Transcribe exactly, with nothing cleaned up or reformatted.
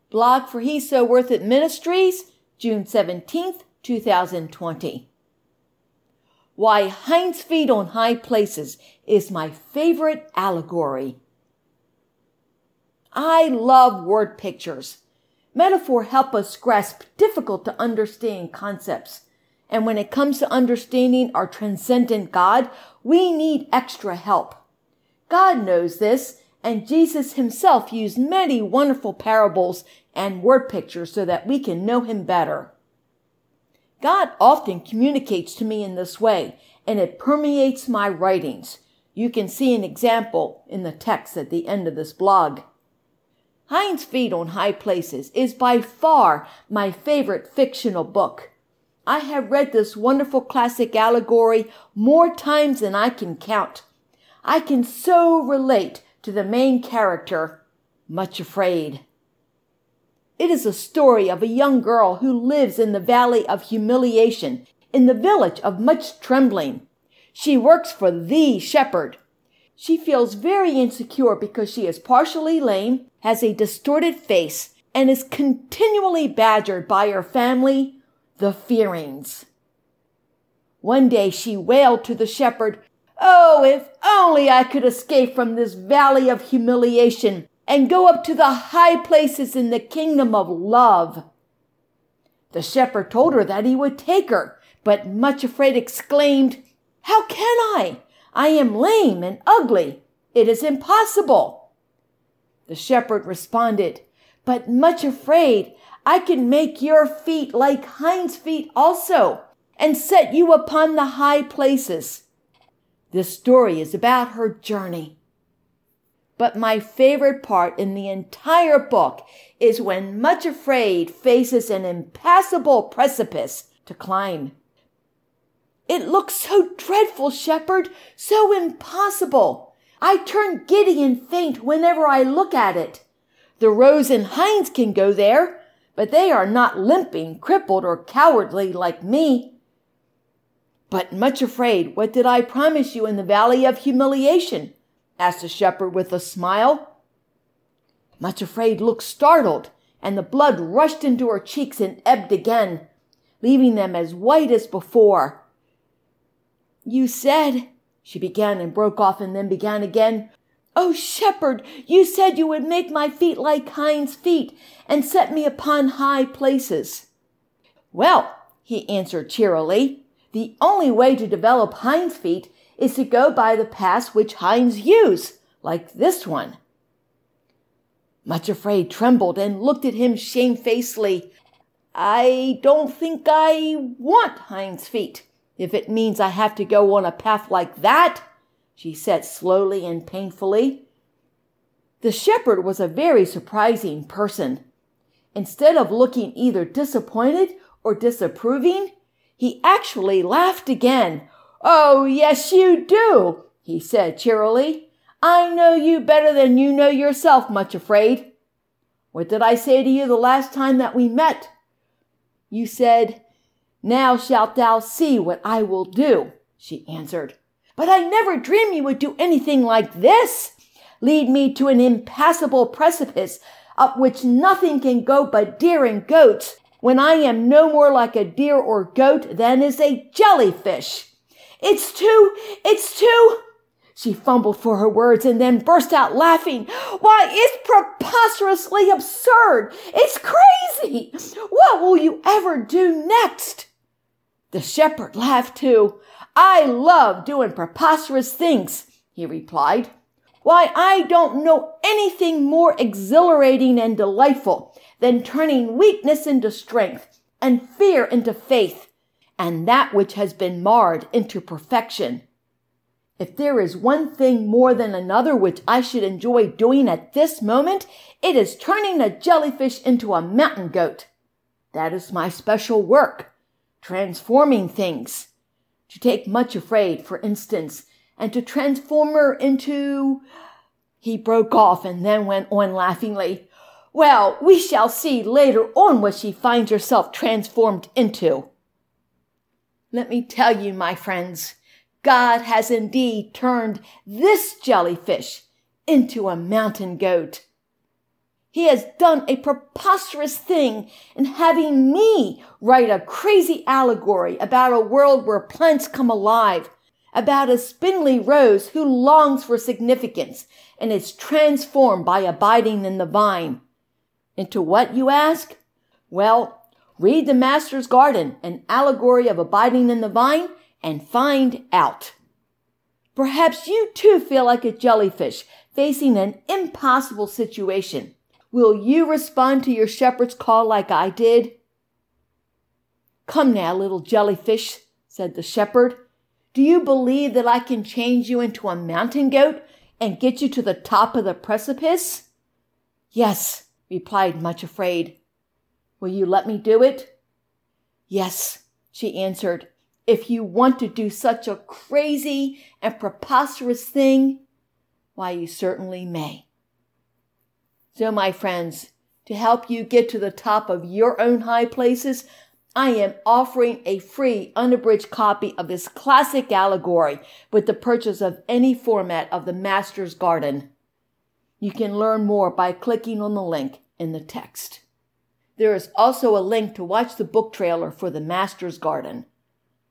Blog for He's So Worth It Ministries, June seventeenth, two thousand twenty. Why Hinds Feet on High Places is my favorite allegory. I love word pictures. Metaphor help us grasp difficult to understand concepts. And when it comes to understanding our transcendent God, we need extra help. God knows this, and Jesus himself used many wonderful parables and word pictures so that we can know him better. God often communicates to me in this way, and it permeates my writings. You can see an example in the text at the end of this blog. Hinds Feet on High Places is by far my favorite fictional book. I have read this wonderful classic allegory more times than I can count. I can so relate to the main character, Much Afraid. It is a story of a young girl who lives in the valley of humiliation, in the village of much trembling. She works for the shepherd. She feels very insecure because she is partially lame, has a distorted face, and is continually badgered by her family, the Fearings. One day she wailed to the shepherd, "Oh, if only I could escape from this valley of humiliation and go up to the high places in the kingdom of love." The shepherd told her that he would take her, but Much Afraid exclaimed, "How can I? I am lame and ugly. It is impossible." The shepherd responded, "But Much Afraid, I can make your feet like hinds' feet also, and set you upon the high places." This story is about her journey. But my favorite part in the entire book is when Much Afraid faces an impassable precipice to climb. "It looks so dreadful, shepherd, so impossible. I turn giddy and faint whenever I look at it. The roes and hinds can go there, but they are not limping, crippled, or cowardly like me." "But Much Afraid, what did I promise you in the valley of humiliation?" asked the shepherd with a smile. Much Afraid looked startled, and the blood rushed into her cheeks and ebbed again, leaving them as white as before. "You said," she began and broke off and then began again. "Oh, shepherd, you said you would make my feet like hinds' feet and set me upon high places." "Well," he answered cheerily, "the only way to develop hinds' feet is to go by the paths which hinds use, like this one." Much Afraid trembled and looked at him shamefacedly. "I don't think I want hinds' feet, if it means I have to go on a path like that," she said slowly and painfully. The shepherd was a very surprising person. Instead of looking either disappointed or disapproving, he actually laughed again. "Oh, yes, you do," he said cheerily. "I know you better than you know yourself, Much Afraid. What did I say to you the last time that we met? You said, 'Now shalt thou see what I will do,'" she answered. "But I never dreamed you would do anything like this. Lead me to an impassable precipice up which nothing can go but deer and goats, when I am no more like a deer or goat than is a jellyfish. It's too, it's too," she fumbled for her words and then burst out laughing. "Why, it's preposterously absurd. It's crazy. What will you ever do next?" The shepherd laughed too. "I love doing preposterous things," he replied. "Why, I don't know anything more exhilarating and delightful than turning weakness into strength and fear into faith, and that which has been marred into perfection. If there is one thing more than another which I should enjoy doing at this moment, it is turning a jellyfish into a mountain goat. That is my special work, transforming things. To take Much Afraid, for instance, and to transform her into—" He broke off and then went on laughingly. "Well, we shall see later on what she finds herself transformed into." Let me tell you, my friends, God has indeed turned this jellyfish into a mountain goat. He has done a preposterous thing in having me write a crazy allegory about a world where plants come alive, about a spindly rose who longs for significance and is transformed by abiding in the vine. Into what, you ask? Well, read The Master's Garden, an allegory of abiding in the vine, and find out. Perhaps you too feel like a jellyfish facing an impossible situation. Will you respond to your shepherd's call like I did? Come now, little jellyfish, said the shepherd. Do you believe that I can change you into a mountain goat and get you to the top of the precipice? Yes, replied Much Afraid. Will you let me do it? Yes, she answered. If you want to do such a crazy and preposterous thing, why, you certainly may. So, my friends, to help you get to the top of your own high places, I am offering a free, unabridged copy of this classic allegory with the purchase of any format of The Master's Garden. You can learn more by clicking on the link in the text. There is also a link to watch the book trailer for The Master's Garden.